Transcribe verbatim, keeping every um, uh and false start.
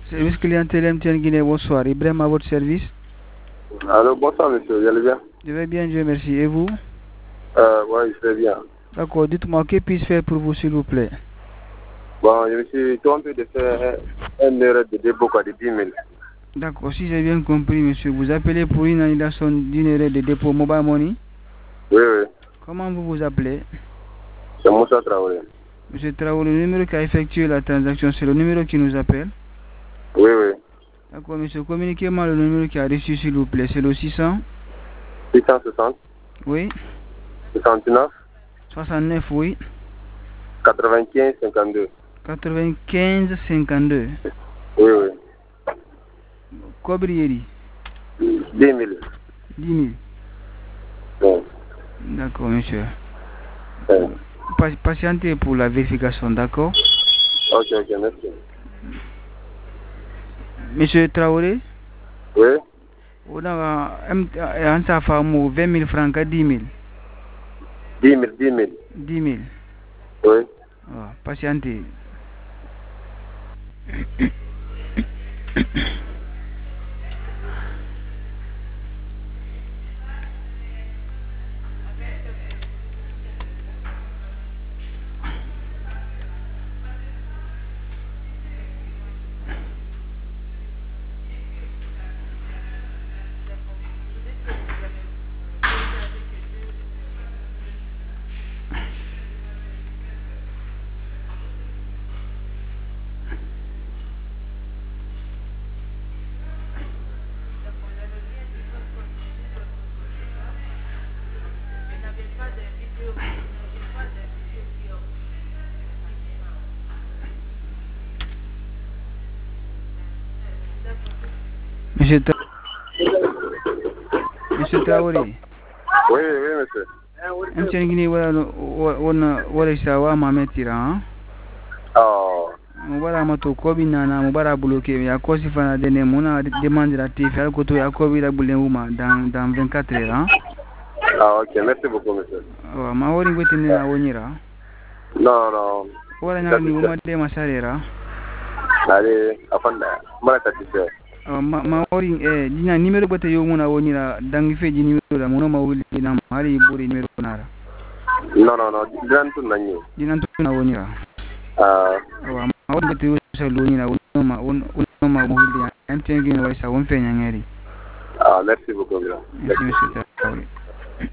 Service clientèle M T N Guinée, bonsoir. Ibrahim à votre service. Allô, bonsoir monsieur, vous allez bien? Je vais bien, Dieu merci. Et vous? Euh, ouais, je vais bien. D'accord, dites-moi, que puis-je faire pour vous, s'il vous plaît? Bon, je me suis trompé de faire un erreur de dépôt quoi, de dix mille. D'accord, si j'ai bien compris, monsieur, vous appelez pour une annulation d'une erreur de dépôt Mobile Money? Oui, oui. Comment vous vous appelez? C'est Moussa Traoré. Monsieur Traoré, le numéro qui a effectué la transaction, c'est le numéro qui nous appelle? Oui, oui. D'accord, monsieur, communiquez-moi le numéro qui a reçu, s'il vous plaît. C'est le six cents? six cent soixante. Oui. soixante-neuf. soixante-neuf, oui. quatre-vingt-quinze cinquante-deux. quatre-vingt-quinze cinquante-deux. Oui, oui. Cobrieri. dix mille. dix mille. Bon. D'accord, monsieur. Ouais. Pa- patientez pour la vérification, d'accord? Ok, ok, merci. Monsieur Traoré, Oui. on a un femme vingt mille francs à dix mille. dix mille, dix mille. dix mille. Oui. Ah, patientez. Monsieur, Tra... Monsieur Traoré. Oui, oui, monsieur. M T N Guinée, voilà, ça va m'amettre. Oh. Mubara mato kobi nana mubara bloqué ya kosi fana dene mona demande la T F al koto ya kobi la bulen uma dans dans vingt-quatre heures hein. Ah, ok, merci beaucoup monsieur. Oh, ma wori ngwete ni na wonyira. Non, non. Wala nyanga ni uma de masarera. Allez, afanda, mala satisfait. Oh, ma ma wori eh dina numéro bote yo mona wonyira dangi feji numéro la mona ma wuli na mari buri numéro nara. Non, non, non, dinan tu nanyi. Dina tu na wonyira. Ah. Oh, ma wori bote yo sa wonyira wonoma wonoma mo wuli ya M T N Guinée wa sa won fe nyangeri. Ah, merci beaucoup. Merci monsieur Traoré.